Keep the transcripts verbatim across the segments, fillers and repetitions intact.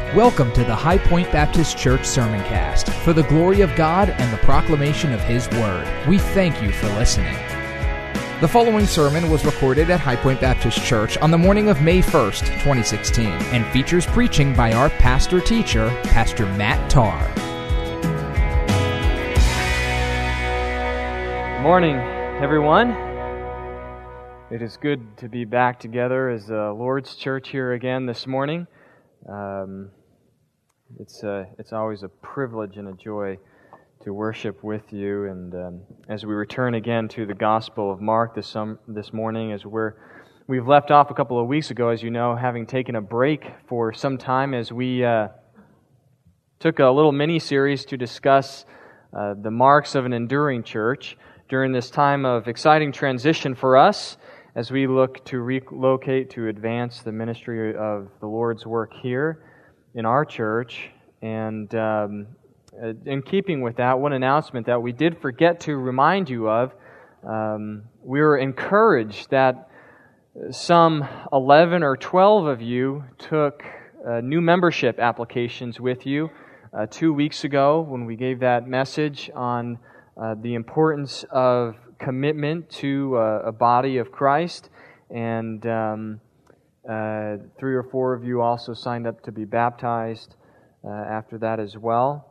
Welcome to the High Point Baptist Church Sermoncast for the glory of God and the proclamation of His Word. We thank you for listening. The following sermon was recorded at High Point Baptist Church on the morning of May first, twenty sixteen, and features preaching by our pastor-teacher, Pastor Matt Tarr. Good morning, everyone. It is good to be back together as the Lord's Church here again this morning. Um, it's uh, it's always a privilege and a joy to worship with you, and um, as we return again to the Gospel of Mark this um, this morning, as we're we've left off a couple of weeks ago, as you know, having taken a break for some time, as we uh, took a little mini series to discuss uh, the marks of an enduring church during this time of exciting transition for us, as we look to relocate to advance the ministry of the Lord's work here in our church. And um, in keeping with that, one announcement that we did forget to remind you of, um, we were encouraged that some eleven or twelve of you took uh, new membership applications with you uh, two weeks ago when we gave that message on uh, the importance of commitment to uh, a body of Christ, and um, uh, three or four of you also signed up to be baptized uh, after that as well.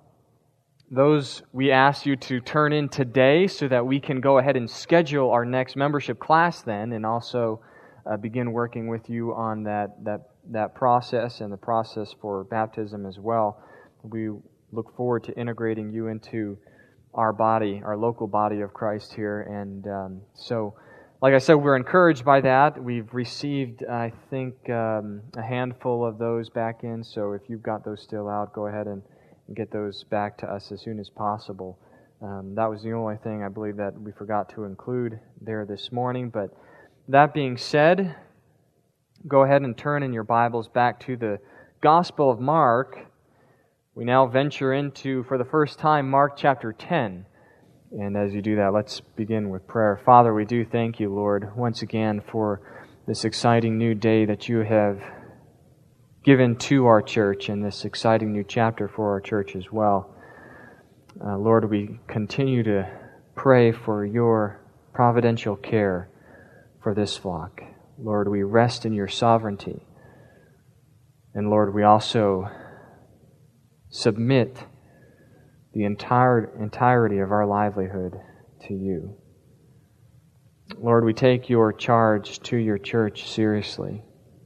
Those we ask you to turn in today so that we can go ahead and schedule our next membership class then, and also uh, begin working with you on that, that, that process and the process for baptism as well. We look forward to integrating you into our body, our local body of Christ here. And um, so, like I said, we're encouraged by that. We've received, I think, um, a handful of those back in, so if you've got those still out, go ahead and get those back to us as soon as possible. Um, that was the only thing I believe that we forgot to include there this morning. But that being said, go ahead and turn in your Bibles back to the Gospel of Mark. We now venture into, for the first time, Mark chapter ten. And as you do that, let's begin with prayer. Father, we do thank you, Lord, once again for this exciting new day that you have given to our church, and this exciting new chapter for our church as well. Uh, Lord, we continue to pray for your providential care for this flock. Lord, we rest in your sovereignty. And Lord, we also submit the entire entirety of our livelihood to you. Lord, we take your charge to your church seriously,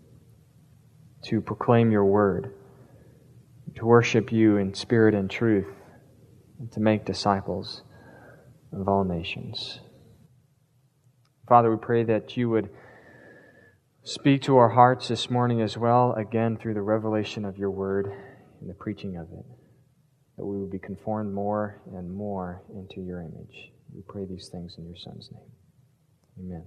to proclaim your word, to worship you in spirit and truth, and to make disciples of all nations. Father, we pray that you would speak to our hearts this morning as well, again through the revelation of your word and the preaching of it, that we would be conformed more and more into your image. We pray these things in your Son's name. Amen.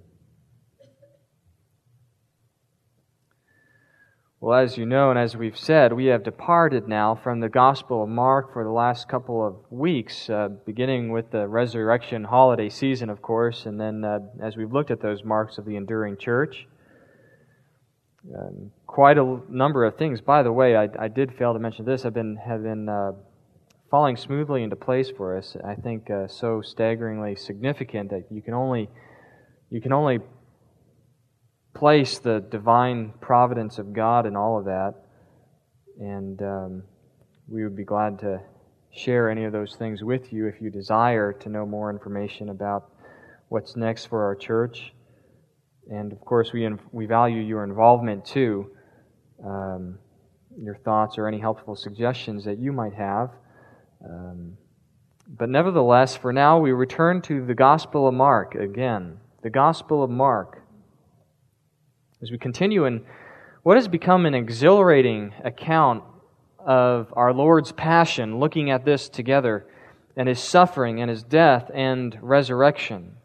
Well, as you know, and as we've said, we have departed now from the Gospel of Mark for the last couple of weeks, uh, beginning with the resurrection holiday season, of course, and then uh, as we've looked at those marks of the enduring church. Um, quite a number of things. By the way, I, I did fail to mention this, have been have been uh, falling smoothly into place for us. I think uh, so staggeringly significant that you can only you can only place the divine providence of God in all of that, and um, we would be glad to share any of those things with you if you desire to know more information about what's next for our church. And of course, we we value your involvement too, um, your thoughts or any helpful suggestions that you might have. Um, but nevertheless, for now, we return to the Gospel of Mark again. The Gospel of Mark. As we continue in what has become an exhilarating account of our Lord's passion, looking at this together, and His suffering and His death and resurrection.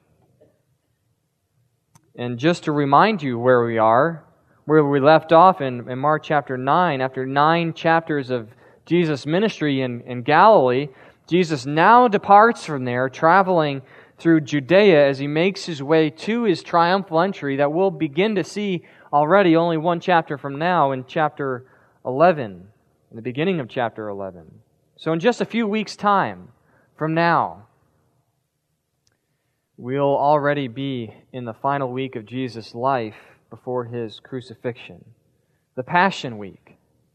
And just to remind you where we are, where we left off in, in Mark chapter nine, after nine chapters of Jesus' ministry in, in Galilee, Jesus now departs from there, traveling through Judea as He makes His way to His triumphal entry that we'll begin to see already only one chapter from now in chapter eleven. in the beginning of chapter eleven. So in just a few weeks' time from now, we'll already be in the final week of Jesus' life before His crucifixion, the Passion Week.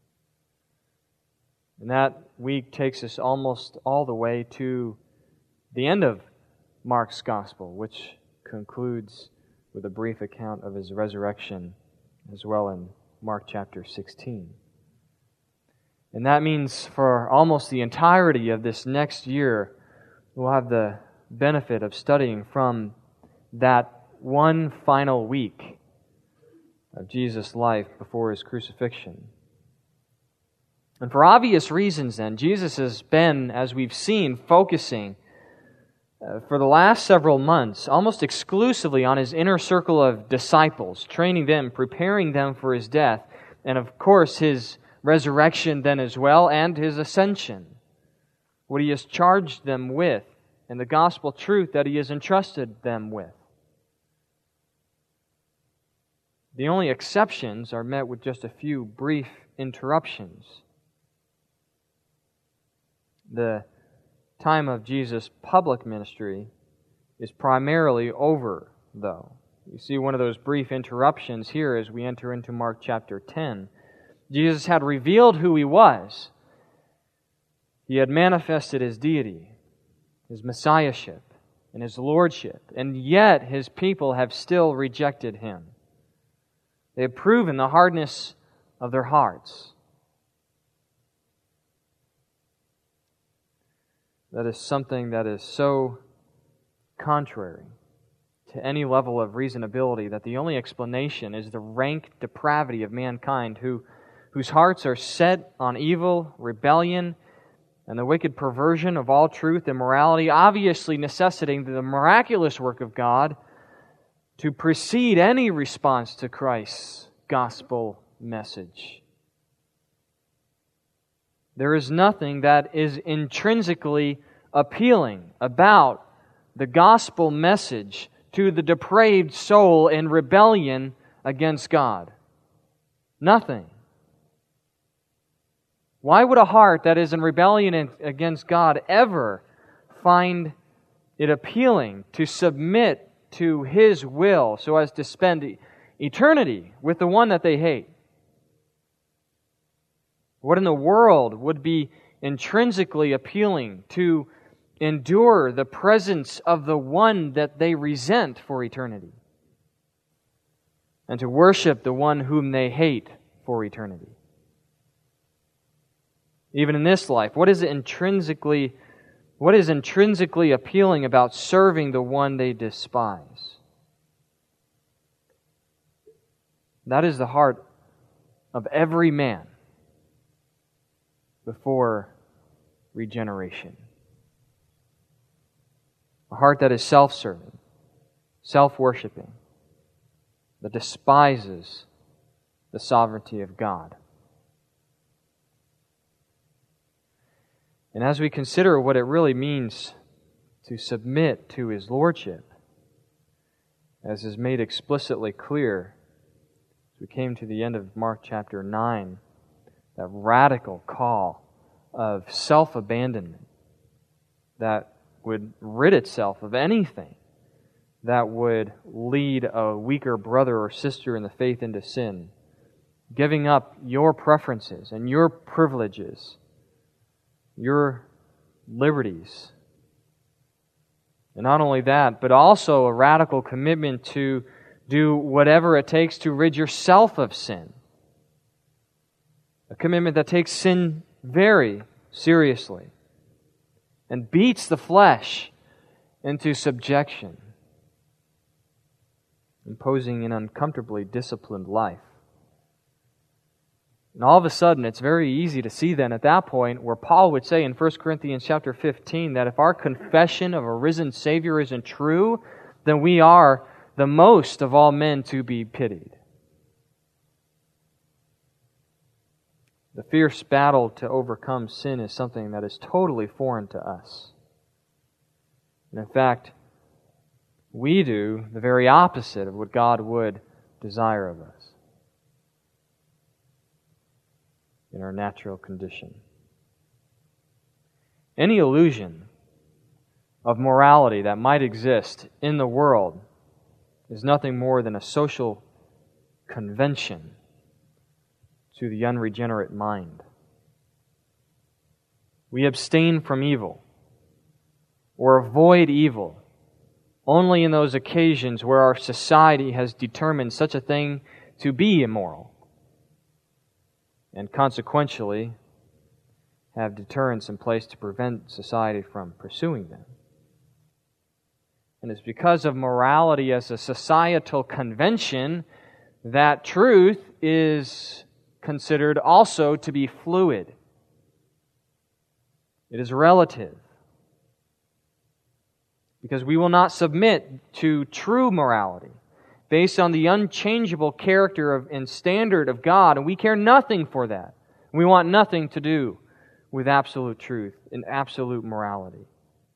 And that week takes us almost all the way to the end of Mark's Gospel, which concludes with a brief account of His resurrection as well in Mark chapter sixteen. And that means for almost the entirety of this next year, we'll have the benefit of studying from that one final week of Jesus' life before His crucifixion. And for obvious reasons then, Jesus has been, as we've seen, focusing uh, for the last several months almost exclusively on His inner circle of disciples, training them, preparing them for His death, and of course His resurrection then as well, and His ascension, what He has charged them with, and the gospel truth that He has entrusted them with. The only exceptions are met with just a few brief interruptions. The time of Jesus' public ministry is primarily over, though. You see one of those brief interruptions here as we enter into Mark chapter ten. Jesus had revealed who He was. He had manifested His deity, His messiahship, and His lordship, and yet His people have still rejected Him. They have proven the hardness of their hearts. That is something that is so contrary to any level of reasonability that the only explanation is the rank depravity of mankind who, whose hearts are set on evil, rebellion, and the wicked perversion of all truth and morality, obviously necessitating the miraculous work of God to precede any response to Christ's gospel message. There is nothing that is intrinsically appealing about the gospel message to the depraved soul in rebellion against God. Nothing. Why would a heart that is in rebellion against God ever find it appealing to submit to His will so as to spend eternity with the one that they hate? What in the world would be intrinsically appealing to endure the presence of the one that they resent for eternity and to worship the one whom they hate for eternity? Even in this life, what is intrinsically what is intrinsically appealing about serving the one they despise? That is the heart of every man before regeneration. A heart that is self-serving, self-worshiping, that despises the sovereignty of God. And as we consider what it really means to submit to His lordship, as is made explicitly clear as we came to the end of Mark chapter nine, that radical call of self-abandonment that would rid itself of anything that would lead a weaker brother or sister in the faith into sin, giving up your preferences and your privileges, your liberties. And not only that, but also a radical commitment to do whatever it takes to rid yourself of sin. A commitment that takes sin very seriously and beats the flesh into subjection, imposing an uncomfortably disciplined life. And all of a sudden, it's very easy to see then at that point where Paul would say in First Corinthians chapter fifteen that if our confession of a risen Savior isn't true, then we are the most of all men to be pitied. The fierce battle to overcome sin is something that is totally foreign to us. And in fact, we do the very opposite of what God would desire of us. in our natural condition. Any illusion of morality that might exist in the world is nothing more than a social convention to the unregenerate mind. We abstain from evil or avoid evil only in those occasions where our society has determined such a thing to be immoral, and consequentially have deterrents in place to prevent society from pursuing them. And it's because of morality as a societal convention that truth is considered also to be fluid. It is relative. Because we will not submit to true morality based on the unchangeable character of, and standard of God, and we care nothing for that. We want nothing to do with absolute truth and absolute morality.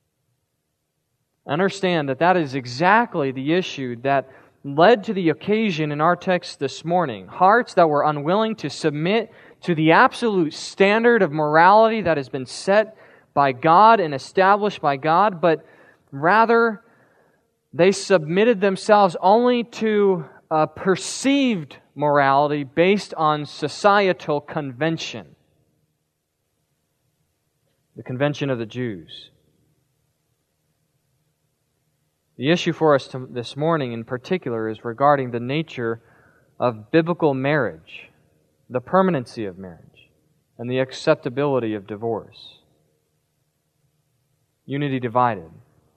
Understand that that is exactly the issue that led to the occasion in our text this morning. Hearts that were unwilling to submit to the absolute standard of morality that has been set by God and established by God, but rather they submitted themselves only to a perceived morality based on societal convention. The convention of the Jews. The issue for us to, this morning in particular is regarding the nature of biblical marriage, the permanency of marriage, and the acceptability of divorce. Unity divided.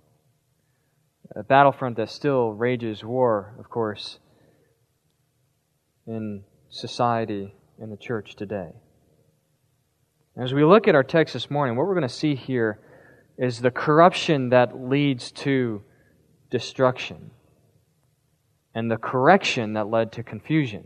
A battlefront that still rages war, of course, in society and the church today. As we look at our text this morning, what we're going to see here is the corruption that leads to destruction and the correction that led to confusion.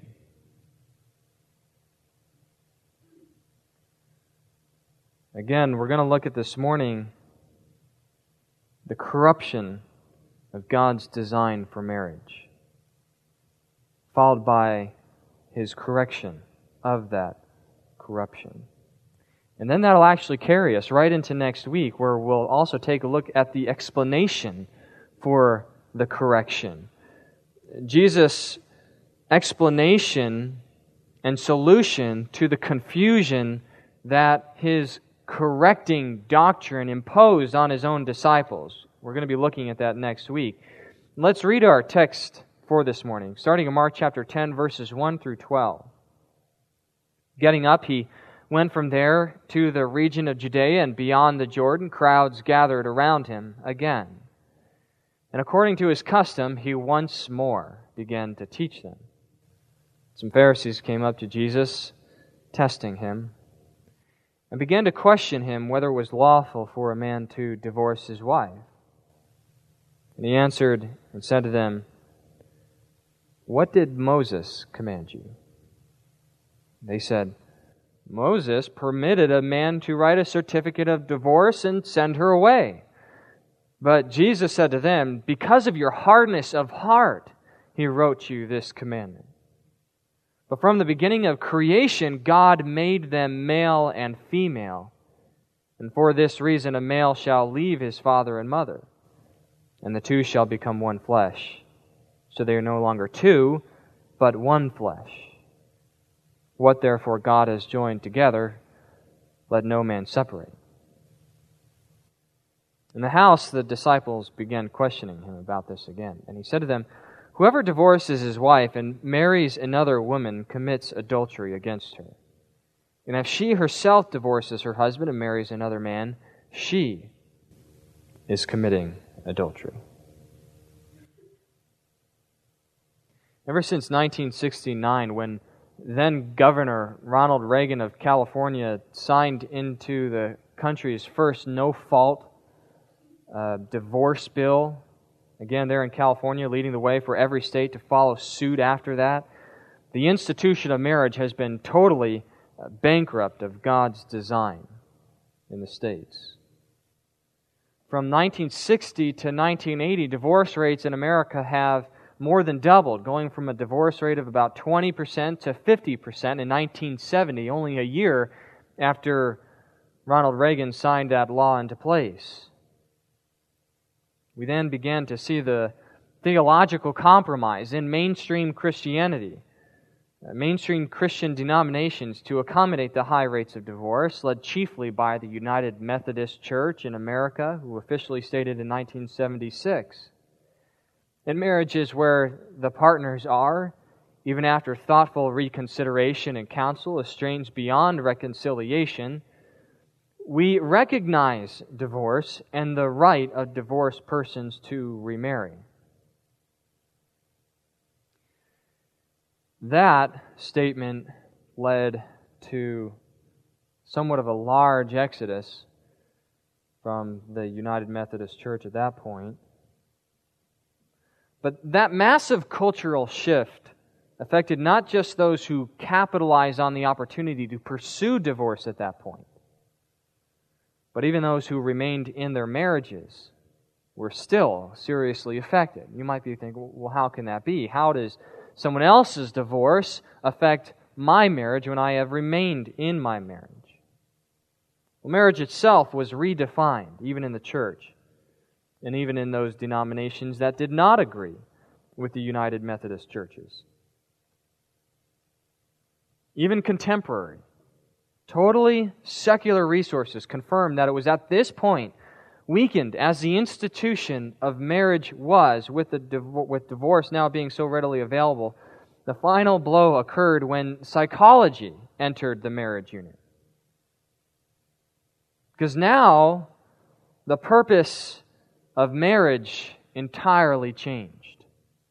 Again, we're going to look at this morning the corruption of God's design for marriage, followed by His correction of that corruption. And then that'll actually carry us right into next week, where we'll also take a look at the explanation for the correction. Jesus' explanation and solution to the confusion that His correcting doctrine imposed on His own disciples. We're going to be looking at that next week. Let's read our text for this morning, starting in Mark chapter ten, verses one through twelve. Getting up, He went from there to the region of Judea, and beyond the Jordan, crowds gathered around Him again. And according to His custom, He once more began to teach them. Some Pharisees came up to Jesus, testing Him, and began to question Him whether it was lawful for a man to divorce his wife. And He answered and said to them, "What did Moses command you?" They said, "Moses permitted a man to write a certificate of divorce and send her away." But Jesus said to them, "Because of your hardness of heart, He wrote you this commandment. But from the beginning of creation, God made them male and female. And for this reason, a male shall leave his father and mother, and the two shall become one flesh. So they are no longer two, but one flesh. What therefore God has joined together, let no man separate." In the house, the disciples began questioning Him about this again. And He said to them, "Whoever divorces his wife and marries another woman commits adultery against her. And if she herself divorces her husband and marries another man, she is committing adultery." Ever since nineteen sixty-nine, when then Governor Ronald Reagan of California signed into the country's first no-fault uh, divorce bill, again there in California, leading the way for every state to follow suit after that, the institution of marriage has been totally bankrupt of God's design in the states. From nineteen sixty to nineteen eighty, divorce rates in America have more than doubled, going from a divorce rate of about twenty percent to fifty percent in nineteen seventy, only a year after Ronald Reagan signed that law into place. We then began to see the theological compromise in mainstream Christianity. Mainstream Christian denominations to accommodate the high rates of divorce, led chiefly by the United Methodist Church in America, who officially stated in nineteen seventy-six. In marriages where the partners are, even after thoughtful reconsideration and counsel, estranged beyond reconciliation, we recognize divorce and the right of divorced persons to remarry. That statement led to somewhat of a large exodus from the United Methodist Church at that point. But that massive cultural shift affected not just those who capitalized on the opportunity to pursue divorce at that point, but even those who remained in their marriages were still seriously affected. You might be thinking, well, how can that be? How does someone else's divorce affect my marriage when I have remained in my marriage? Well, marriage itself was redefined, even in the church, and even in those denominations that did not agree with the United Methodist churches. Even contemporary, totally secular resources confirm that it was at this point, weakened as the institution of marriage was, with the div- with divorce now being so readily available, the final blow occurred when psychology entered the marriage unit. Because now the purpose of marriage entirely changed.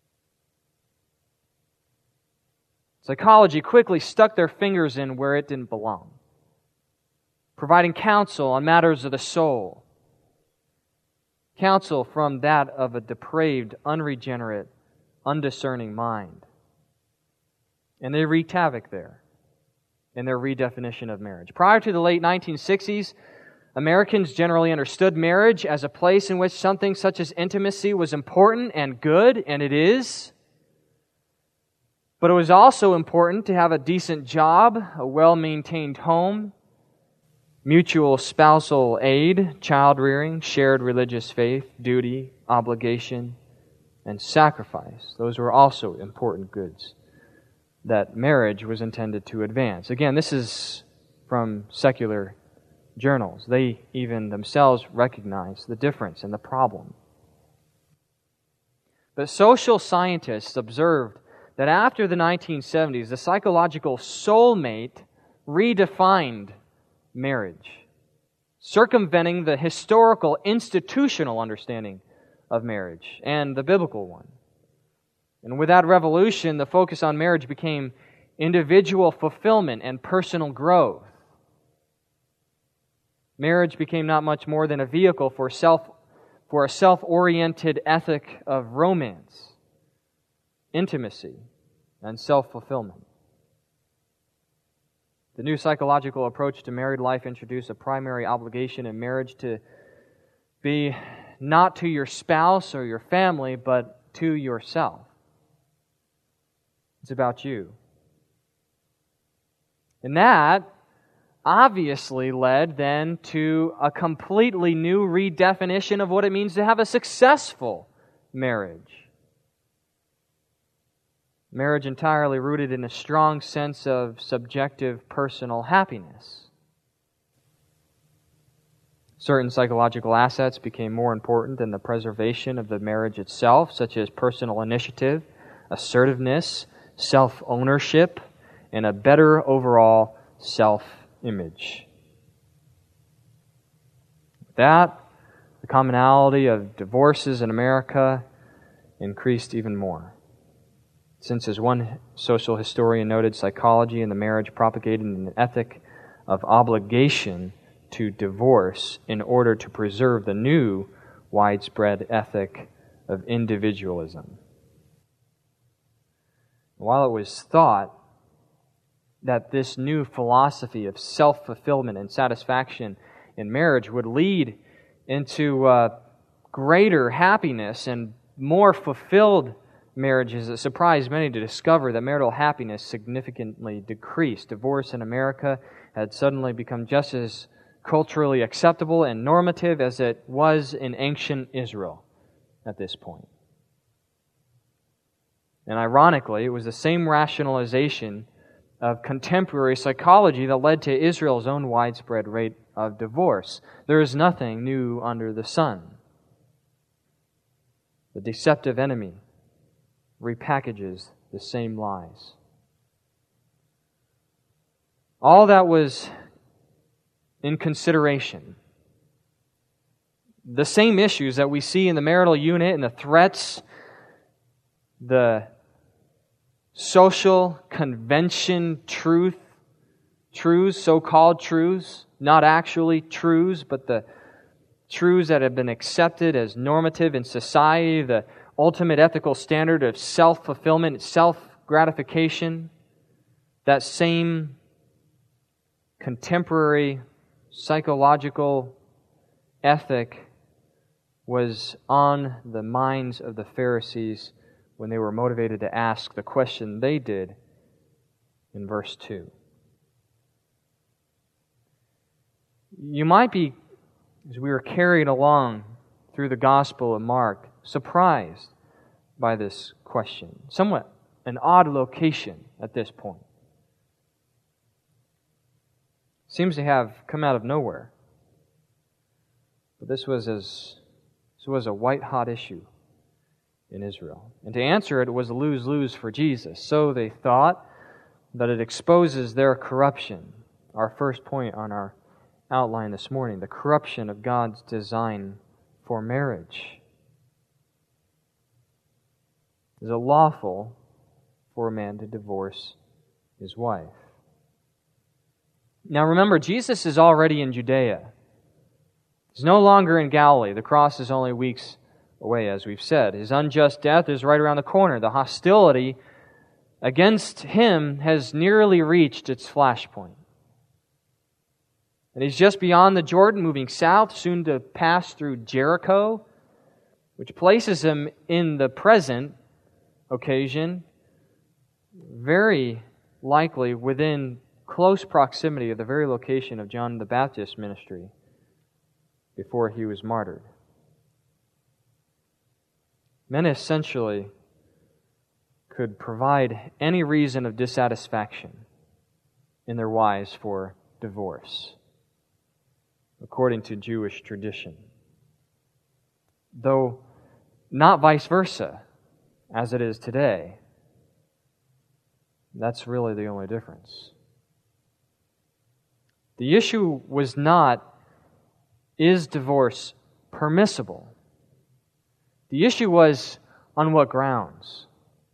Psychology quickly stuck their fingers in where it didn't belong, providing counsel on matters of the soul. Counsel from that of a depraved, unregenerate, undiscerning mind. And they wreaked havoc there in their redefinition of marriage. Prior to the late nineteen sixties, Americans generally understood marriage as a place in which something such as intimacy was important and good, and it is. But it was also important to have a decent job, a well-maintained home, mutual spousal aid, child rearing, shared religious faith, duty, obligation, and sacrifice. Those were also important goods that marriage was intended to advance. Again, this is from secular journals. They even themselves recognize the difference and the problem. But social scientists observed that after the nineteen seventies, the psychological soulmate redefined marriage, circumventing the historical institutional understanding of marriage and the biblical one. And with that revolution, the focus on marriage became individual fulfillment and personal growth. Marriage became not much more than a vehicle for self, for a self-oriented ethic of romance, intimacy, and self-fulfillment. The new psychological approach to married life introduced a primary obligation in marriage to be not to your spouse or your family, but to yourself. It's about you. And that obviously led then to a completely new redefinition of what it means to have a successful marriage. Marriage entirely rooted in a strong sense of subjective personal happiness. Certain psychological assets became more important than the preservation of the marriage itself, such as personal initiative, assertiveness, self-ownership, and a better overall self-image. With that, the commonality of divorces in America increased even more. Since, as one social historian noted, psychology in the marriage propagated an ethic of obligation to divorce in order to preserve the new widespread ethic of individualism. While it was thought that this new philosophy of self-fulfillment and satisfaction in marriage would lead into uh, greater happiness and more fulfilled marriages, it surprised many to discover that marital happiness significantly decreased. Divorce in America had suddenly become just as culturally acceptable and normative as it was in ancient Israel at this point. And ironically, it was the same rationalization of contemporary psychology that led to Israel's own widespread rate of divorce. There is nothing new under the sun. The deceptive enemy repackages the same lies. All that was in consideration. The same issues that we see in the marital unit and the threats, the social convention truth, truths, so-called truths, not actually truths, but the truths that have been accepted as normative in society, the ultimate ethical standard of self-fulfillment, self-gratification, that same contemporary psychological ethic was on the minds of the Pharisees when they were motivated to ask the question they did in verse two. You might be, as we were carried along through the Gospel of Mark, surprised by this question. Somewhat an odd location at this point. Seems to have come out of nowhere. But this was as this was a white-hot issue in Israel. And to answer it was a lose-lose for Jesus. So they thought that it exposes their corruption. Our first point on our outline this morning, the corruption of God's design for marriage. Is it lawful for a man to divorce his wife? Now remember, Jesus is already in Judea. He's no longer in Galilee. The cross is only weeks away, as we've said. His unjust death is right around the corner. The hostility against him has nearly reached its flashpoint. And he's just beyond the Jordan, moving south, soon to pass through Jericho, which places him in the present occasion very likely within close proximity of the very location of John the Baptist's ministry before he was martyred. Men essentially could provide any reason of dissatisfaction in their wives for divorce, according to Jewish tradition. Though not vice versa, as it is today. That's really the only difference. The issue was not, is divorce permissible? The issue was, on what grounds?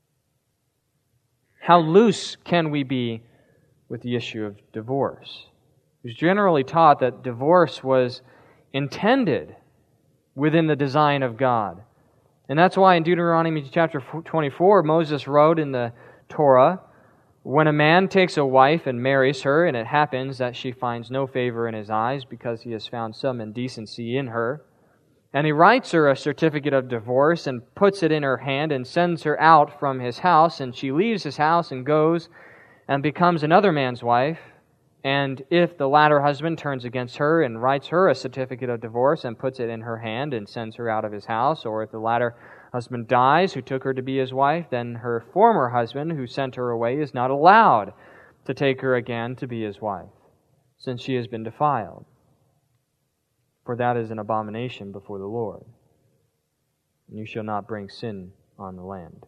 How loose can we be with the issue of divorce? It was generally taught that divorce was intended within the design of God. And that's why in Deuteronomy chapter twenty-four, Moses wrote in the Torah, when a man takes a wife and marries her, and it happens that she finds no favor in his eyes because he has found some indecency in her, and he writes her a certificate of divorce and puts it in her hand and sends her out from his house, and she leaves his house and goes and becomes another man's wife, and if the latter husband turns against her and writes her a certificate of divorce and puts it in her hand and sends her out of his house, or if the latter husband dies who took her to be his wife, then her former husband who sent her away is not allowed to take her again to be his wife, since she has been defiled. For that is an abomination before the Lord. And you shall not bring sin on the land.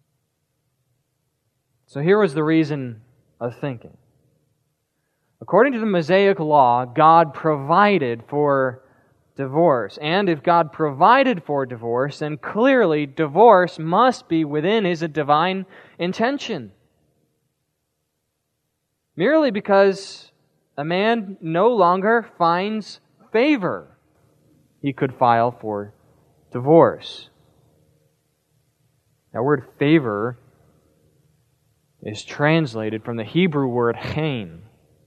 So here was the reason of thinking. According to the Mosaic law, God provided for divorce. And if God provided for divorce, then clearly divorce must be within His divine intention. Merely because a man no longer finds favor, he could file for divorce. That word favor is translated from the Hebrew word chen.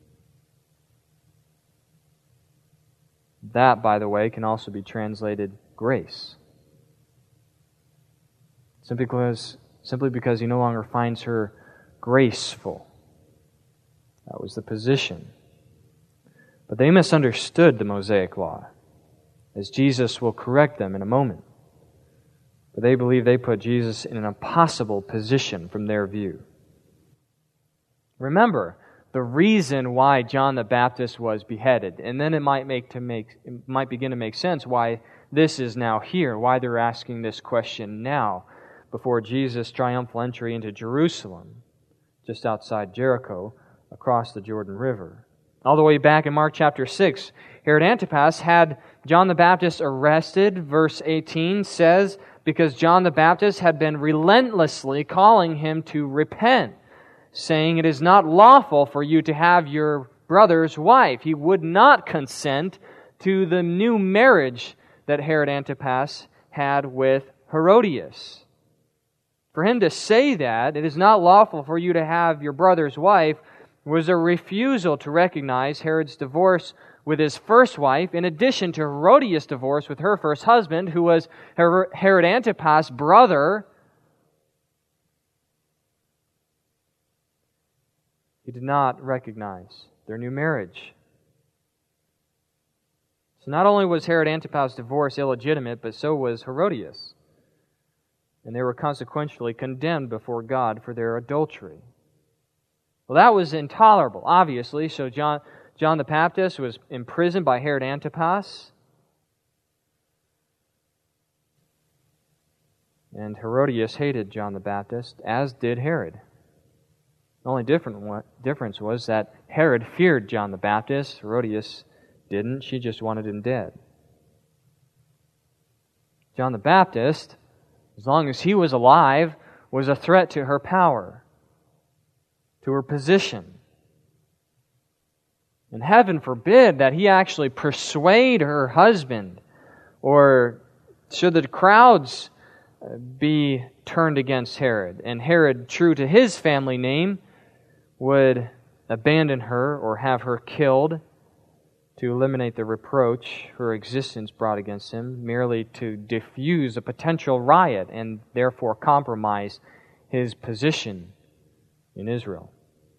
That, by the way, can also be translated grace. Simply because, simply because he no longer finds her graceful. That was the position. But they misunderstood the Mosaic law, as Jesus will correct them in a moment. But they believe they put Jesus in an impossible position from their view. Remember the reason why John the Baptist was beheaded, and then it might make to make it might begin to make sense why this is now here, why they're asking this question now, before Jesus' triumphal entry into Jerusalem, just outside Jericho, across the Jordan River. All the way back in Mark chapter six, Herod Antipas had John the Baptist arrested. Verse eighteen says, because John the Baptist had been relentlessly calling him to repent, saying, it is not lawful for you to have your brother's wife. He would not consent to the new marriage that Herod Antipas had with Herodias. For him to say that, it is not lawful for you to have your brother's wife, was a refusal to recognize Herod's divorce with his first wife, in addition to Herodias' divorce with her first husband, who was Herod Antipas' brother. He did not recognize their new marriage. So not only was Herod Antipas' divorce illegitimate, but so was Herodias. And they were consequentially condemned before God for their adultery. Well, that was intolerable, obviously. So John, John the Baptist was imprisoned by Herod Antipas. And Herodias hated John the Baptist, as did Herod. The only different difference was that Herod feared John the Baptist. Herodias didn't. She just wanted him dead. John the Baptist, as long as he was alive, was a threat to her power, to her position. And heaven forbid that he actually persuade her husband, or should the crowds be turned against Herod, and Herod, true to his family name, would abandon her or have her killed to eliminate the reproach her existence brought against him, merely to diffuse a potential riot and therefore compromise his position in Israel.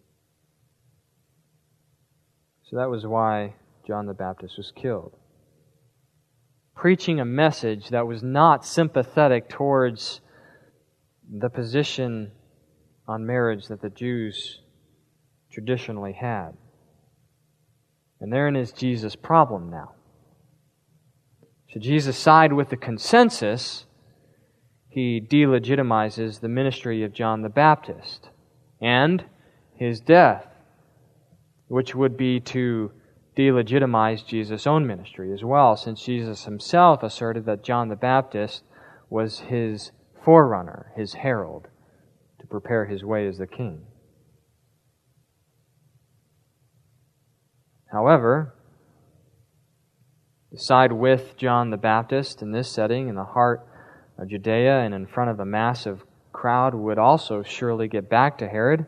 So that was why John the Baptist was killed. Preaching a message that was not sympathetic towards the position on marriage that the Jews traditionally had. And therein is Jesus' problem now. Should Jesus side with the consensus, he delegitimizes the ministry of John the Baptist and his death, which would be to delegitimize Jesus' own ministry as well, since Jesus himself asserted that John the Baptist was his forerunner, his herald, to prepare his way as the king. However, to side with John the Baptist in this setting, in the heart of Judea and in front of a massive crowd, would also surely get back to Herod.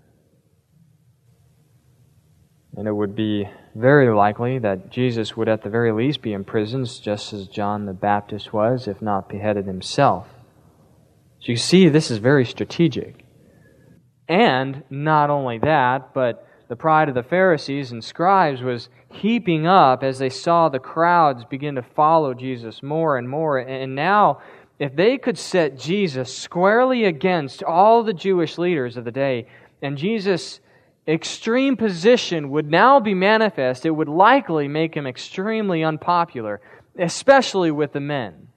And it would be very likely that Jesus would at the very least be imprisoned, just as John the Baptist was, if not beheaded himself. So you see, this is very strategic. And not only that, but the pride of the Pharisees and scribes was heaping up as they saw the crowds begin to follow Jesus more and more. And now, if they could set Jesus squarely against all the Jewish leaders of the day, and Jesus' extreme position would now be manifest, it would likely make him extremely unpopular, especially with the men.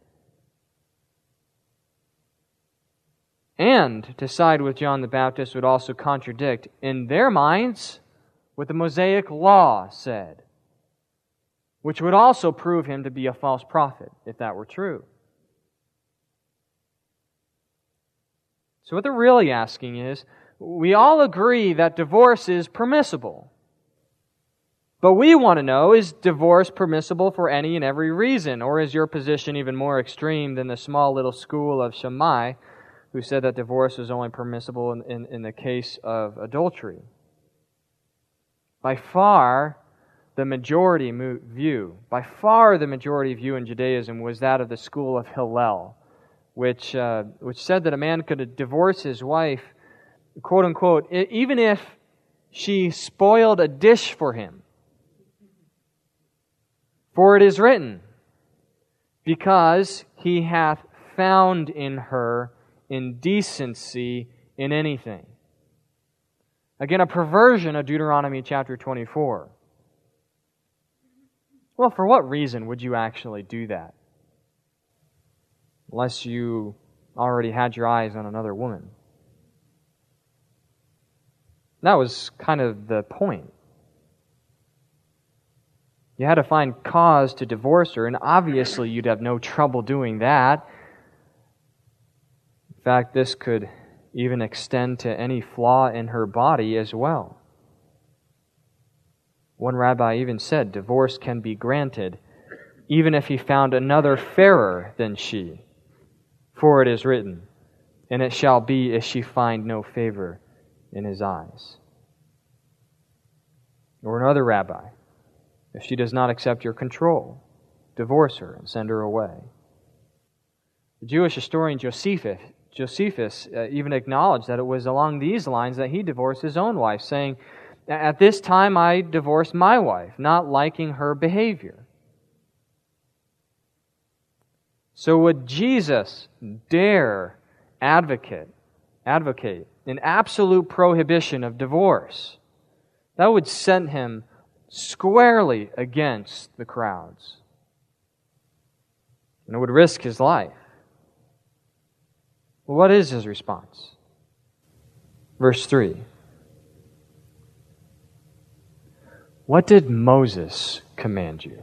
And to side with John the Baptist would also contradict, in their minds, what the Mosaic law said, which would also prove him to be a false prophet, if that were true. So what they're really asking is, we all agree that divorce is permissible. But we want to know, is divorce permissible for any and every reason? Or is your position even more extreme than the small little school of Shammai, who said that divorce was only permissible in, in, in the case of adultery? By far, the majority view, by far the majority view in Judaism was that of the school of Hillel, which uh, which said that a man could divorce his wife, quote unquote, even if she spoiled a dish for him. For it is written, because he hath found in her indecency in anything. Again, a perversion of Deuteronomy chapter twenty-four. Well, for what reason would you actually do that? Unless you already had your eyes on another woman. That was kind of the point. You had to find cause to divorce her, and obviously you'd have no trouble doing that. In fact, this could even extend to any flaw in her body as well. One rabbi even said divorce can be granted even if he found another fairer than she. For it is written, and it shall be if she find no favor in his eyes. Or another rabbi, if she does not accept your control, divorce her and send her away. The Jewish historian Josephus, Josephus uh, even acknowledged that it was along these lines that he divorced his own wife, saying, at this time I divorced my wife, not liking her behavior. So would Jesus dare advocate, advocate an absolute prohibition of divorce? That would send him squarely against the crowds. And it would risk his life. Well, what is his response? Verse three. What did Moses command you?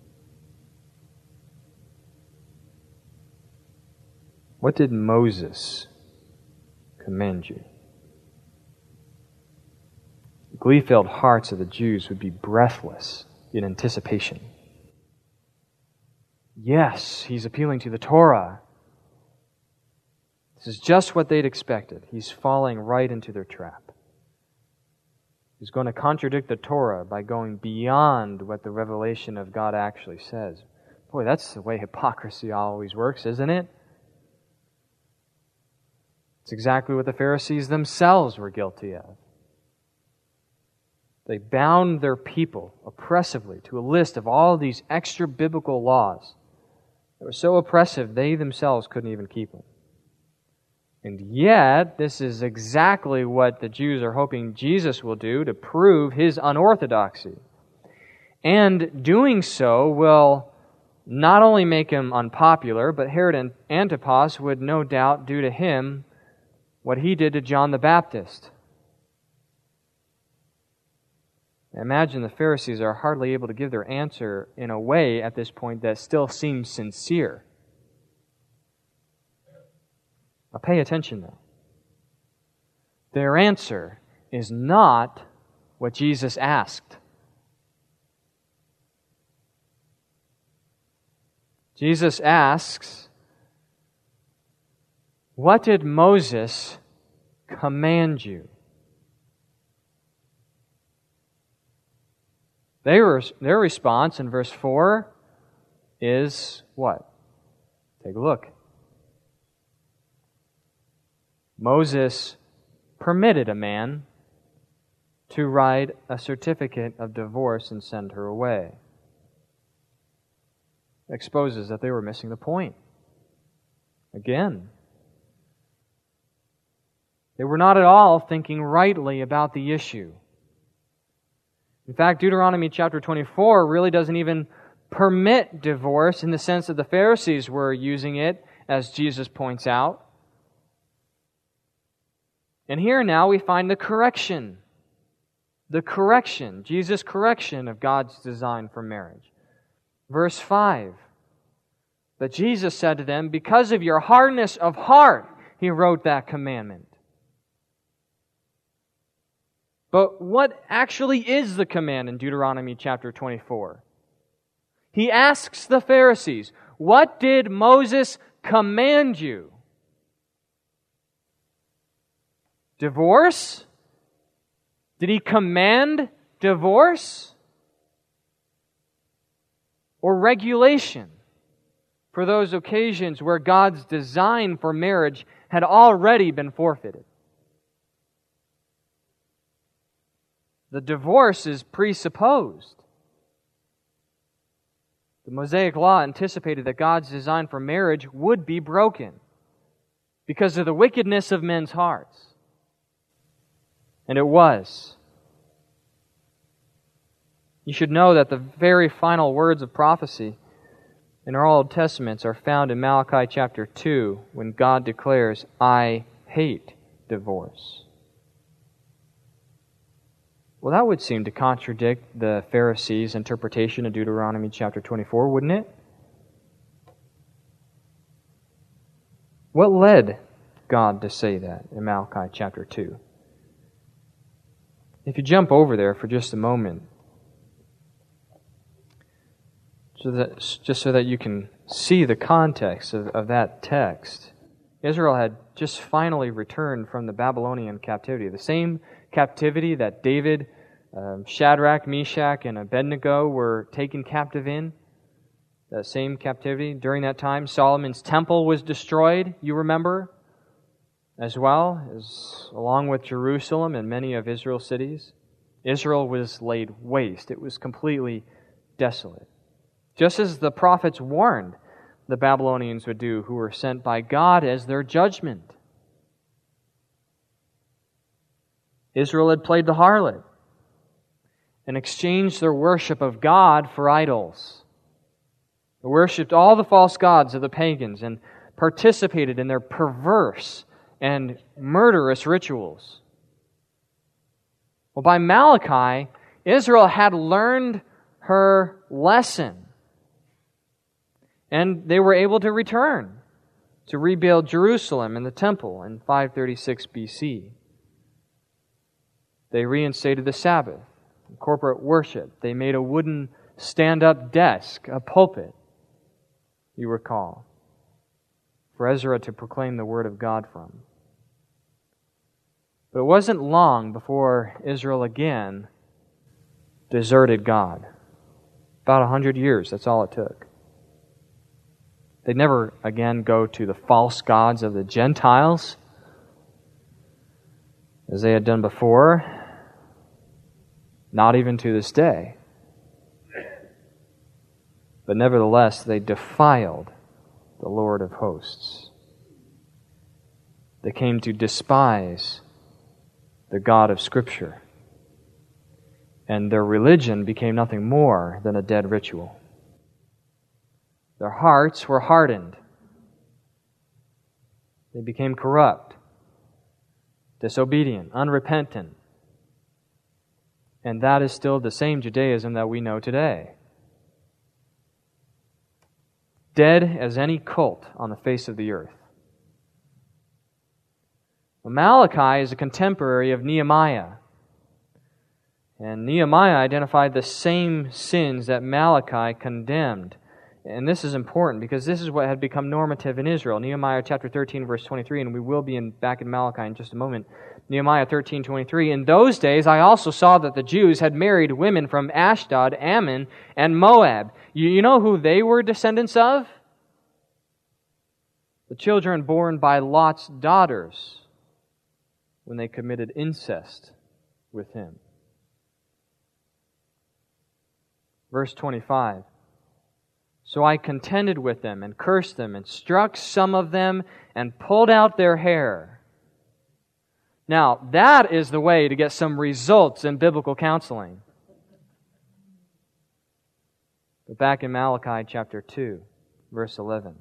What did Moses command you? The glee-filled hearts of the Jews would be breathless in anticipation. Yes, he's appealing to the Torah. This is just what they'd expected. He's falling right into their trap. He's going to contradict the Torah by going beyond what the revelation of God actually says. Boy, that's the way hypocrisy always works, isn't it? It's exactly what the Pharisees themselves were guilty of. They bound their people oppressively to a list of all these extra biblical laws that were so oppressive they themselves couldn't even keep them. And yet, this is exactly what the Jews are hoping Jesus will do to prove his unorthodoxy. And doing so will not only make him unpopular, but Herod Antipas would no doubt do to him what he did to John the Baptist. Imagine the Pharisees are hardly able to give their answer in a way at this point that still seems sincere. Now pay attention though. Their answer is not what Jesus asked. Jesus asks, what did Moses command you? Their, their response in verse four is what? Take a look. Moses permitted a man to write a certificate of divorce and send her away. Exposes that they were missing the point. Again, they were not at all thinking rightly about the issue. In fact, Deuteronomy chapter twenty-four really doesn't even permit divorce in the sense that the Pharisees were using it, as Jesus points out. And here now we find the correction. The correction, Jesus' correction of God's design for marriage. Verse five. But Jesus said to them, because of your hardness of heart, He wrote that commandment. But what actually is the command in Deuteronomy chapter twenty-four? He asks the Pharisees, what did Moses command you? Divorce? Did he command divorce? Or regulation for those occasions where God's design for marriage had already been forfeited. The divorce is presupposed. The Mosaic Law anticipated that God's design for marriage would be broken because of the wickedness of men's hearts. And it was. You should know that the very final words of prophecy in our Old Testaments are found in Malachi chapter two, when God declares, "I hate divorce." Well, that would seem to contradict the Pharisees' interpretation of Deuteronomy chapter twenty-four, wouldn't it? What led God to say that in Malachi chapter two? If you jump over there for just a moment, so that, just so that you can see the context of, of that text, Israel had just finally returned from the Babylonian captivity, the same captivity that David, um, Shadrach, Meshach, and Abednego were taken captive in. That same captivity. During that time, Solomon's temple was destroyed, you remember, as well, as along with Jerusalem and many of Israel's cities. Israel was laid waste. It was completely desolate. Just as the prophets warned the Babylonians would do, who were sent by God as their judgment. Israel had played the harlot and exchanged their worship of God for idols. They worshipped all the false gods of the pagans and participated in their perverse and murderous rituals. Well, by Malachi, Israel had learned her lesson. And they were able to return to rebuild Jerusalem and the temple in five thirty-six B C. They reinstated the Sabbath, corporate worship. They made a wooden stand-up desk, a pulpit, you recall, for Ezra to proclaim the Word of God from. But it wasn't long before Israel again deserted God. About a hundred years, that's all it took. They'd never again go to the false gods of the Gentiles, as they had done before, not even to this day. But nevertheless, they defiled the Lord of hosts. They came to despise the God of Scripture, and their religion became nothing more than a dead ritual. Their hearts were hardened. They became corrupt, disobedient, unrepentant. And that is still the same Judaism that we know today. Dead as any cult on the face of the earth. Well, Malachi is a contemporary of Nehemiah. And Nehemiah identified the same sins that Malachi condemned. And this is important because this is what had become normative in Israel. Nehemiah chapter thirteen, verse twenty-three, and we will be in, back in Malachi in just a moment. Nehemiah thirteen, twenty-three, "In those days I also saw that the Jews had married women from Ashdod, Ammon, and Moab." You, you know who they were descendants of? The children born by Lot's daughters when they committed incest with him. Verse twenty-five. "So I contended with them and cursed them and struck some of them and pulled out their hair." Now, that is the way to get some results in biblical counseling. But back in Malachi chapter two, verse eleven.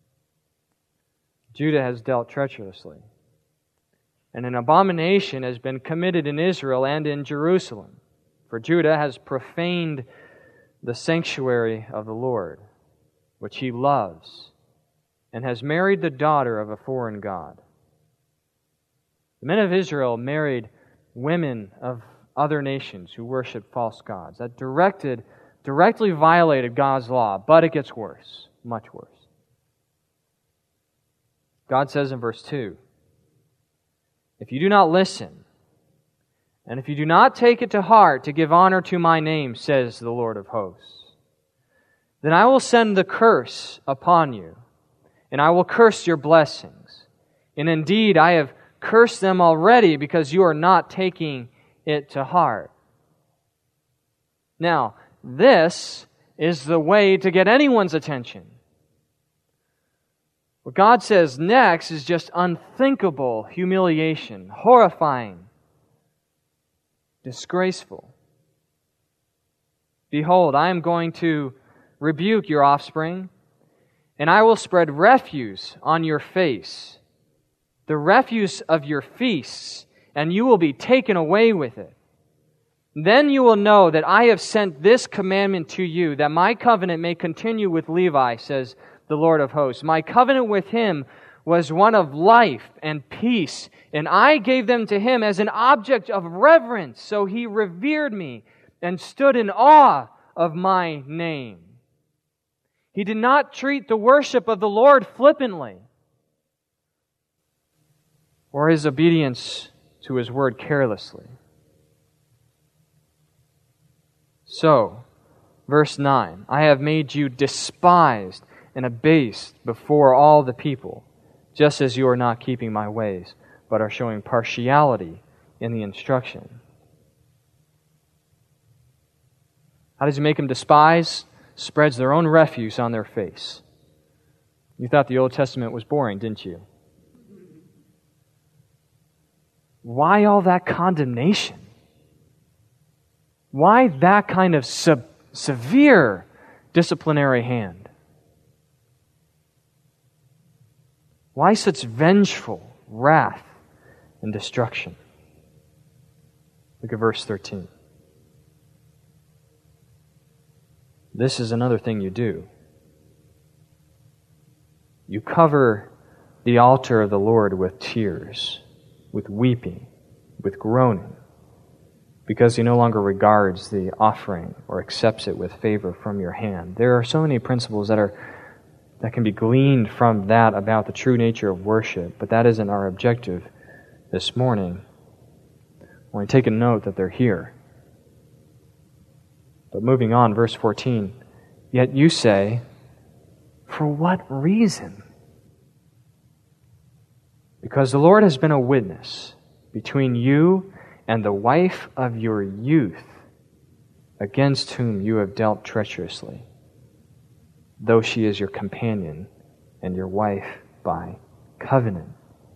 "Judah has dealt treacherously, and an abomination has been committed in Israel and in Jerusalem. For Judah has profaned the sanctuary of the Lord, which he loves, and has married the daughter of a foreign god." The men of Israel married women of other nations who worshiped false gods. That directed, directly violated God's law, but it gets worse, much worse. God says in verse two, "If you do not listen, and if you do not take it to heart to give honor to my name, says the Lord of hosts, then I will send the curse upon you, and I will curse your blessings. And indeed, I have cursed them already because you are not taking it to heart. Now, this is the way to get anyone's attention. What God says next is just unthinkable humiliation, horrifying, disgraceful. Behold, I am going to rebuke your offspring, and I will spread refuse on your face, the refuse of your feasts, and you will be taken away with it. Then you will know that I have sent this commandment to you, that my covenant may continue with Levi, says the Lord of hosts. My covenant with him was one of life and peace, and I gave them to him as an object of reverence, so he revered me and stood in awe of my name. He did not treat the worship of the Lord flippantly, or his obedience to his word carelessly. So, verse nine, I have made you despised and abased before all the people, just as you are not keeping my ways, but are showing partiality in the instruction. How does he make them despise? Spreads their own refuse on their face. You thought the Old Testament was boring, didn't you? Why all that condemnation? Why that kind of sub- severe disciplinary hand? Why such vengeful wrath and destruction? Look at verse thirteen. This is another thing you do. You cover the altar of the Lord with tears, with weeping, with groaning, because He no longer regards the offering or accepts it with favor from your hand. There are so many principles that are that can be gleaned from that about the true nature of worship, but that isn't our objective this morning. I want to take a note that they're here. But moving on, verse fourteen, yet you say, for what reason? Because the Lord has been a witness between you and the wife of your youth, against whom you have dealt treacherously, though she is your companion and your wife by covenant.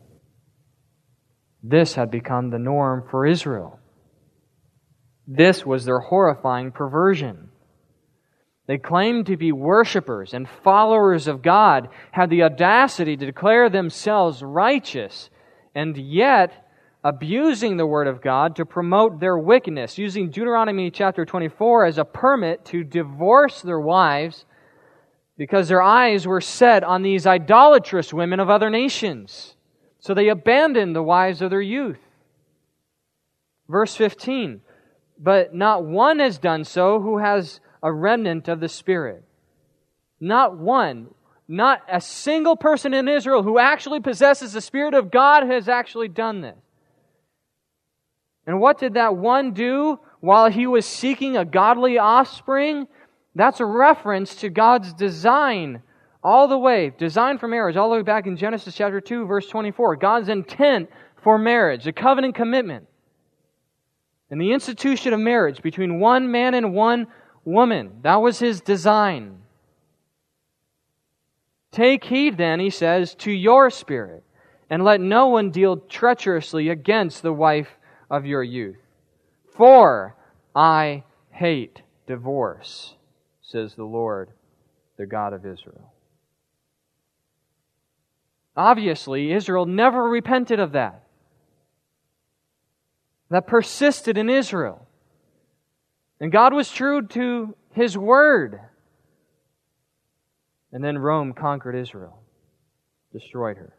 This had become the norm for Israel. This was their horrifying perversion. They claimed to be worshipers and followers of God, had the audacity to declare themselves righteous, and yet abusing the Word of God to promote their wickedness, using Deuteronomy chapter twenty-four as a permit to divorce their wives because their eyes were set on these idolatrous women of other nations. So they abandoned the wives of their youth. Verse fifteen, but not one has done so who has a remnant of the Spirit. Not one. Not a single person in Israel who actually possesses the Spirit of God has actually done this. And what did that one do while he was seeking a godly offspring? That's a reference to God's design all the way, design for marriage, all the way back in Genesis chapter two, verse twenty-four. God's intent for marriage, a covenant commitment, and the institution of marriage between one man and one woman. That was His design. Take heed then, He says, to your spirit, and let no one deal treacherously against the wife of your youth. For I hate divorce, says the Lord, the God of Israel. Obviously, Israel never repented of that. That persisted in Israel. And God was true to His word. And then Rome conquered Israel, destroyed her.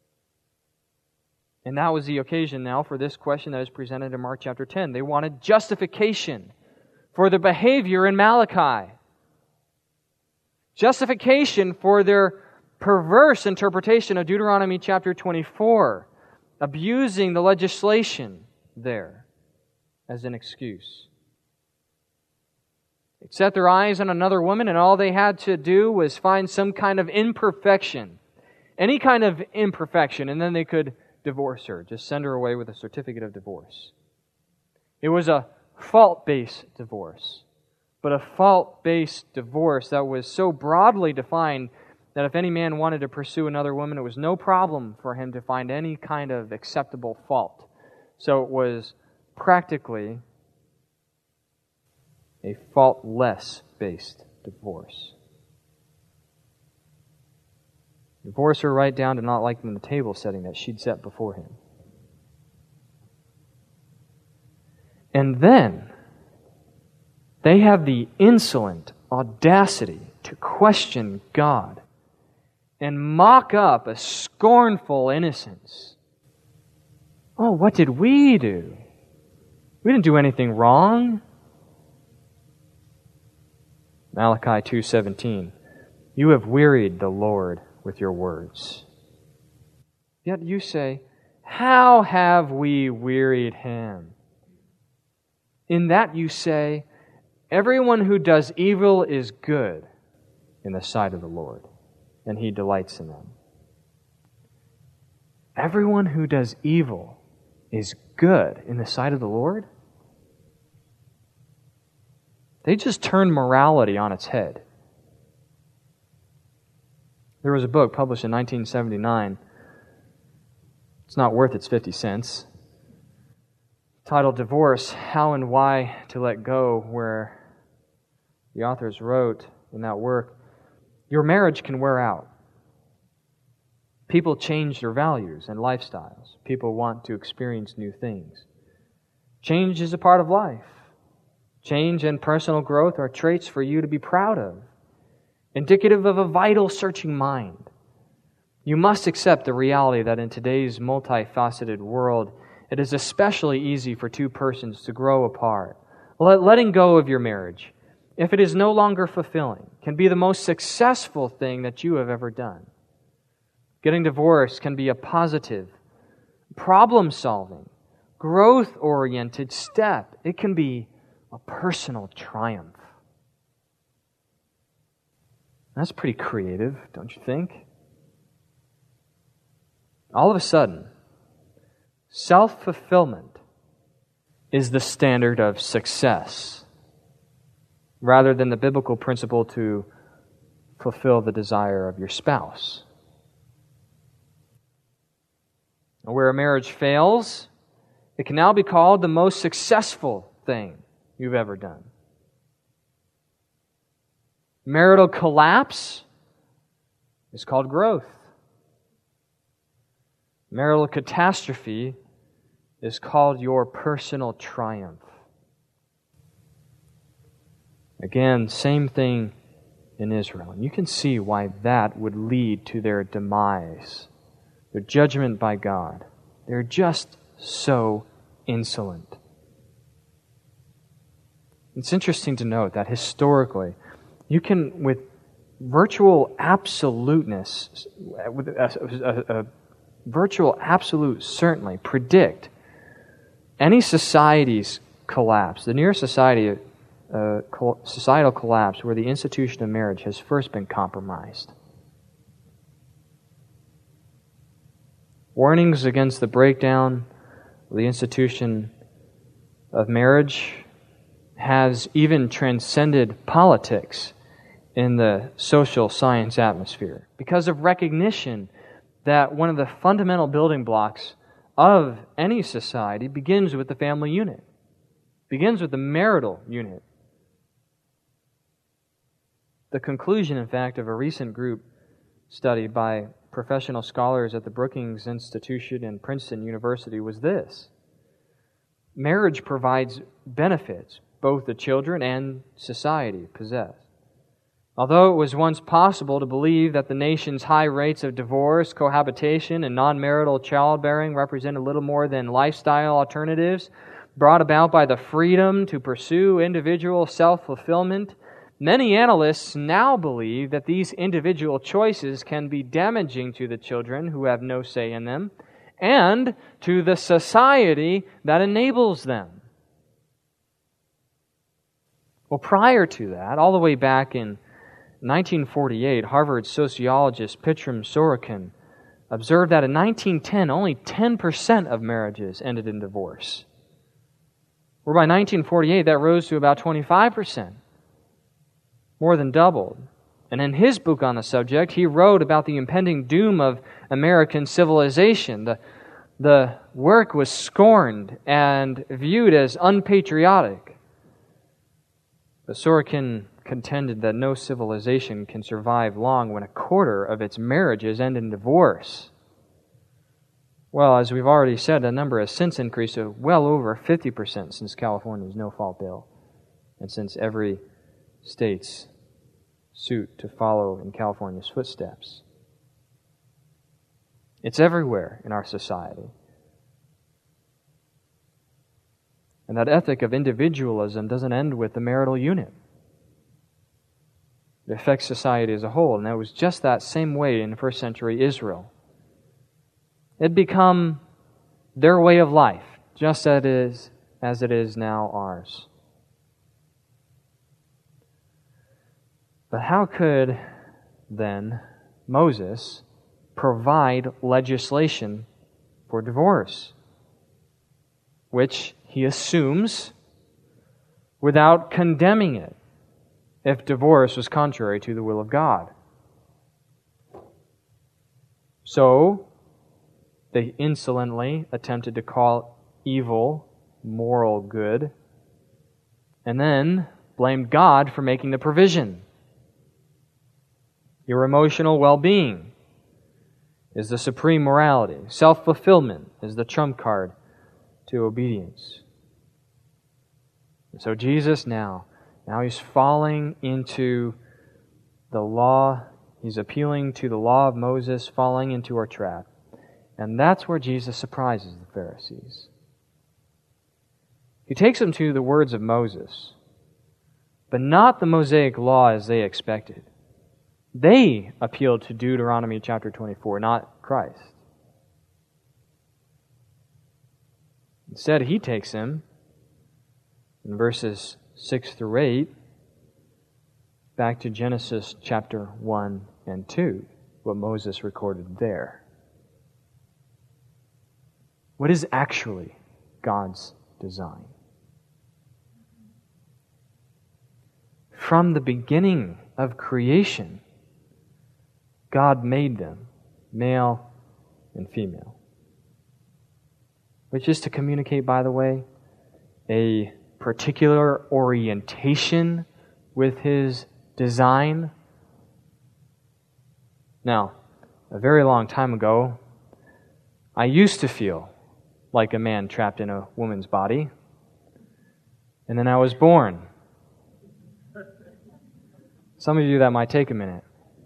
And that was the occasion now for this question that is presented in Mark chapter ten. They wanted justification for their behavior in Malachi. Justification for their perverse interpretation of Deuteronomy chapter twenty-four, abusing the legislation there as an excuse. They'd set their eyes on another woman, and all they had to do was find some kind of imperfection, any kind of imperfection, and then they could divorce her, just send her away with a certificate of divorce. It was a fault-based divorce, but a fault-based divorce that was so broadly defined that if any man wanted to pursue another woman, it was no problem for him to find any kind of acceptable fault. So it was practically a faultless-based divorce. Divorce her right down to not liking the table setting that she'd set before him. And then they have the insolent audacity to question God and mock up a scornful innocence. Oh, what did we do? We didn't do anything wrong. Malachi two seventeen, you have wearied the Lord with your words. Yet you say, how have we wearied Him? In that you say, everyone who does evil is good in the sight of the Lord, and He delights in them. Everyone who does evil is good in the sight of the Lord? They just turned morality on its head. There was a book published in nineteen seventy-nine. It's not worth its fifty cents. Titled Divorce, How and Why to Let Go, where the authors wrote in that work, your marriage can wear out. People change their values and lifestyles. People want to experience new things. Change is a part of life. Change and personal growth are traits for you to be proud of, indicative of a vital, searching mind. You must accept the reality that in today's multifaceted world, it is especially easy for two persons to grow apart. Let, letting go of your marriage, if it is no longer fulfilling, can be the most successful thing that you have ever done. Getting divorced can be a positive, problem-solving, growth-oriented step. It can be a personal triumph. That's pretty creative, don't you think? All of a sudden, self-fulfillment is the standard of success, rather than the biblical principle to fulfill the desire of your spouse. And where a marriage fails, it can now be called the most successful thing you've ever done. Marital collapse is called growth. Marital catastrophe is called your personal triumph. Again, same thing in Israel. And you can see why that would lead to their demise, their judgment by God. They're just so insolent. It's interesting to note that historically, you can, with virtual absoluteness, with a, a, a virtual absolute certainly, predict any society's collapse, the near society, uh, societal collapse where the institution of marriage has first been compromised. Warnings against the breakdown of the institution of marriage has even transcended politics in the social science atmosphere because of recognition that one of the fundamental building blocks of any society begins with the family unit, begins with the marital unit. The conclusion, in fact, of a recent group study by professional scholars at the Brookings Institution and Princeton University was this: marriage provides benefits both the children and society possess. Although it was once possible to believe that the nation's high rates of divorce, cohabitation, and non-marital childbearing represented little more than lifestyle alternatives brought about by the freedom to pursue individual self-fulfillment, many analysts now believe that these individual choices can be damaging to the children who have no say in them and to the society that enables them. Well, prior to that, all the way back in nineteen forty-eight, Harvard sociologist Pitram Sorokin observed that in nineteen ten, only ten percent of marriages ended in divorce. Where by nineteen forty-eight, that rose to about twenty-five percent, more than doubled. And in his book on the subject, he wrote about the impending doom of American civilization. The, the work was scorned and viewed as unpatriotic. But Sorokin contended that no civilization can survive long when a quarter of its marriages end in divorce. Well, as we've already said, the number has since increased to well over fifty percent since California's no-fault bill, and since every state's suit to follow in California's footsteps. It's everywhere in our society. And that ethic of individualism doesn't end with the marital unit. It affects society as a whole, and that was just that same way in first century Israel. It had become their way of life, just as it is, as it is now ours. But how could, then, Moses provide legislation for divorce, which he assumes, without condemning it, if divorce was contrary to the will of God? So, they insolently attempted to call evil moral good, and then blamed God for making the provision. Your emotional well-being is the supreme morality. Self-fulfillment is the trump card to obedience. And so Jesus now, now he's falling into the law. He's appealing to the law of Moses, falling into our trap. And that's where Jesus surprises the Pharisees. He takes them to the words of Moses, but not the Mosaic law as they expected. They appealed to Deuteronomy chapter twenty-four, not Christ. Instead, he takes them in verses six through eight back to Genesis chapter one and two, what Moses recorded there. What is actually God's design? From the beginning of creation, God made them, male and female. Which is to communicate, by the way, a particular orientation with His design. Now, a very long time ago, I used to feel like a man trapped in a woman's body, and then I was born. Some of you, that might take a minute.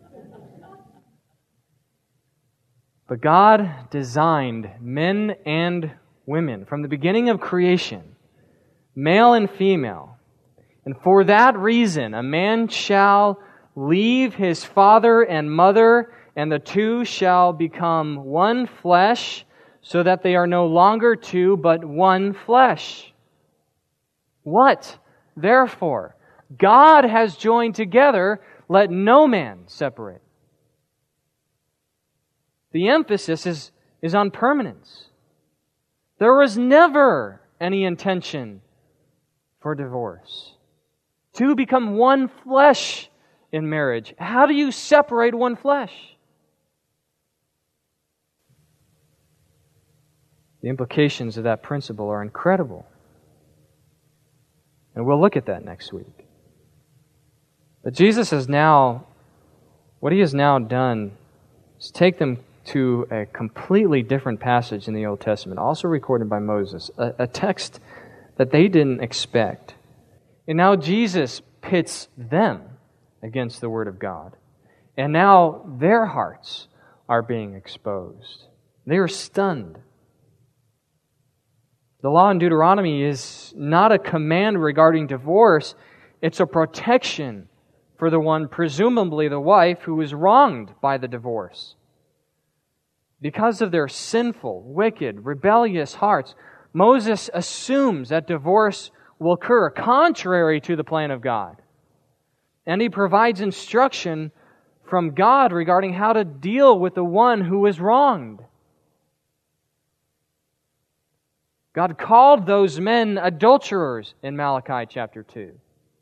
But God designed men and women from the beginning of creation, male and female. And for that reason, a man shall leave his father and mother, and the two shall become one flesh, so that they are no longer two, but one flesh. What? Therefore, God has joined together, let no man separate. The emphasis is, is on permanence. There was never any intention for divorce. Two become one flesh in marriage. How do you separate one flesh? The implications of that principle are incredible. And we'll look at that next week. But Jesus has now, what He has now done is take them to a completely different passage in the Old Testament, also recorded by Moses, a, a text that they didn't expect. And now Jesus pits them against the Word of God. And now their hearts are being exposed. They are stunned. The law in Deuteronomy is not a command regarding divorce. It's a protection for the one, presumably the wife, who is wronged by the divorce. Because of their sinful, wicked, rebellious hearts, Moses assumes that divorce will occur contrary to the plan of God. And He provides instruction from God regarding how to deal with the one who is wronged. God called those men adulterers in Malachi chapter two.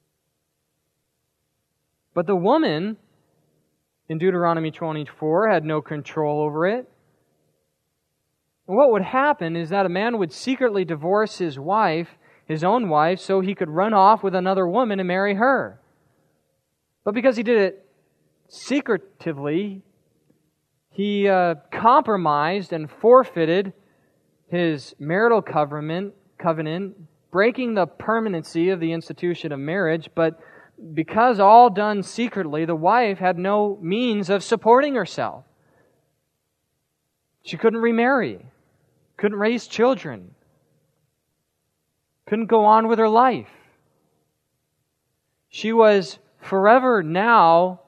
But the woman in Deuteronomy twenty-four had no control over it. And what would happen is that a man would secretly divorce his wife, his own wife, so he could run off with another woman and marry her. But because he did it secretively, he uh, compromised and forfeited his marital covenant, covenant, breaking the permanency of the institution of marriage. But because all done secretly, the wife had no means of supporting herself. She couldn't remarry, couldn't raise children, couldn't go on with her life. She was forever now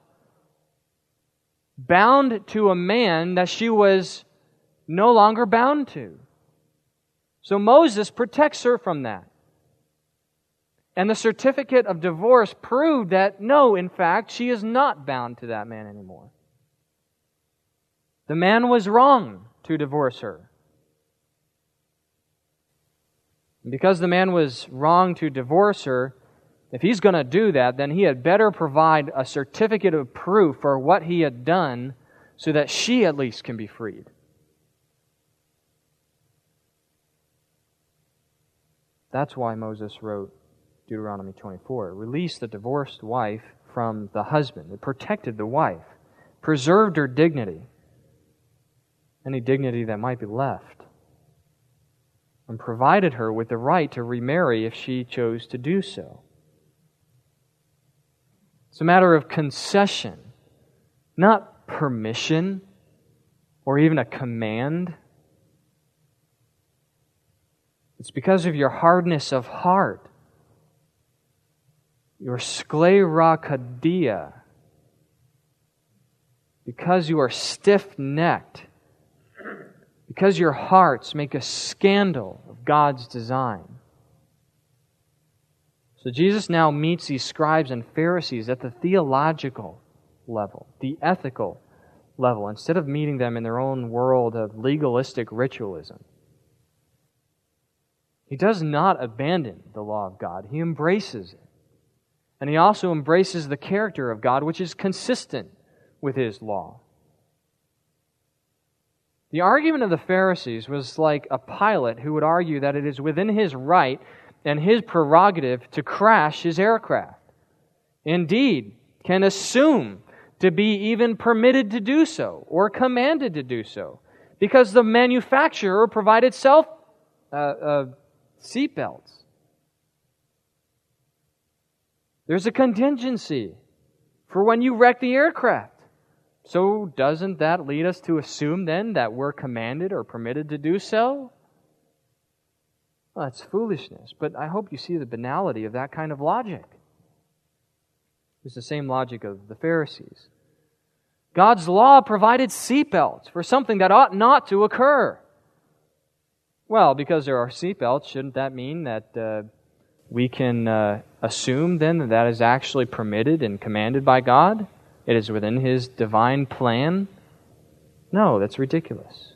bound to a man that she was no longer bound to. So Moses protects her from that. And the certificate of divorce proved that, no, in fact, she is not bound to that man anymore. The man was wrong to divorce her. And because the man was wrong to divorce her, if he's going to do that, then he had better provide a certificate of proof for what he had done so that she at least can be freed. That's why Moses wrote Deuteronomy twenty-four. It released the divorced wife from the husband. It protected the wife, preserved her dignity, any dignity that might be left, and provided her with the right to remarry if she chose to do so. It's a matter of concession, not permission or even a command. It's because of your hardness of heart, your sclerocadia, because you are stiff-necked, because your hearts make a scandal of God's design. So Jesus now meets these scribes and Pharisees at the theological level, the ethical level, instead of meeting them in their own world of legalistic ritualism. He does not abandon the law of God. He embraces it. And He also embraces the character of God, which is consistent with His law. The argument of the Pharisees was like a pilot who would argue that it is within his right and his prerogative to crash his aircraft. Indeed, can assume to be even permitted to do so or commanded to do so because the manufacturer provided self uh, uh, seatbelts. There's a contingency for when you wreck the aircraft. So doesn't that lead us to assume then that we're commanded or permitted to do so? Well, that's foolishness, but I hope you see the banality of that kind of logic. It's the same logic of the Pharisees. God's law provided seatbelts for something that ought not to occur. Well, because there are seatbelts, shouldn't that mean that uh, we can uh, assume then that that is actually permitted and commanded by God? It is within His divine plan? No, that's ridiculous.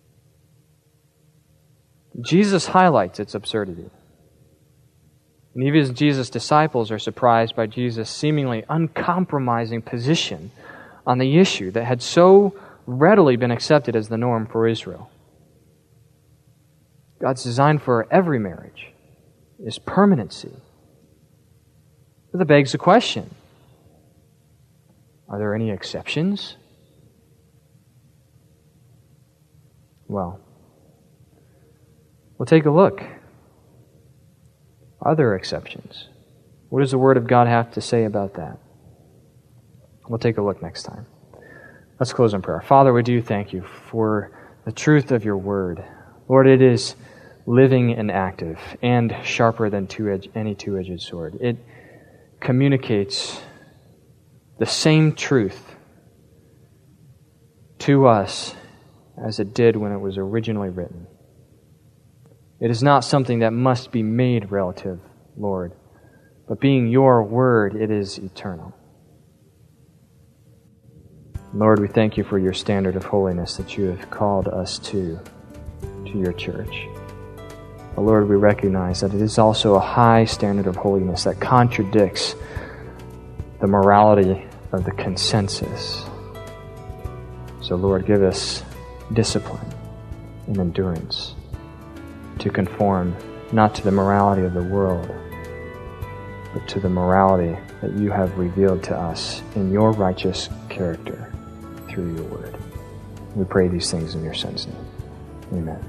Jesus highlights its absurdity. And even Jesus' disciples are surprised by Jesus' seemingly uncompromising position on the issue that had so readily been accepted as the norm for Israel. God's design for every marriage is permanency. But that begs the question, are there any exceptions? Well, we'll take a look. Are there exceptions? What does the Word of God have to say about that? We'll take a look next time. Let's close in prayer. Father, we do thank You for the truth of Your Word. Lord, it is living and active and sharper than two-edged, any two-edged sword. It communicates the same truth to us as it did when it was originally written. It is not something that must be made relative Lord. But being your word, it is eternal. Lord, we thank you for your standard of holiness that you have called us to, to your church. But Lord, we recognize that it is also a high standard of holiness that contradicts the morality of the consensus. So Lord, give us discipline and endurance to conform not to the morality of the world, but to the morality that you have revealed to us in your righteous character through your word. We pray these things in your Son's name. Amen.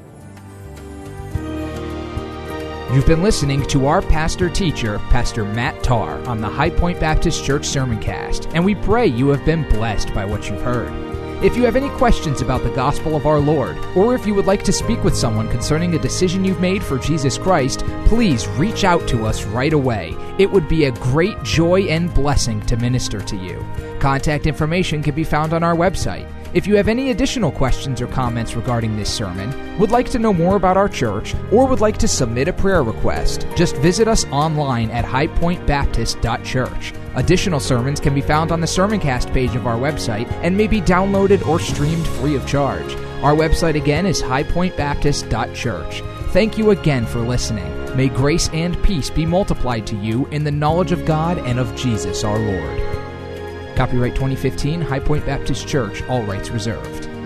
You've been listening to our pastor-teacher, Pastor Matt Tarr, on the High Point Baptist Church Sermoncast, and we pray you have been blessed by what you've heard. If you have any questions about the gospel of our Lord, or if you would like to speak with someone concerning a decision you've made for Jesus Christ, please reach out to us right away. It would be a great joy and blessing to minister to you. Contact information can be found on our website. If you have any additional questions or comments regarding this sermon, would like to know more about our church, or would like to submit a prayer request, just visit us online at high point baptist dot church. Additional sermons can be found on the Sermoncast page of our website and may be downloaded or streamed free of charge. Our website again is high point baptist dot church. Thank you again for listening. May grace and peace be multiplied to you in the knowledge of God and of Jesus our Lord. Copyright twenty fifteen, High Point Baptist Church, all rights reserved.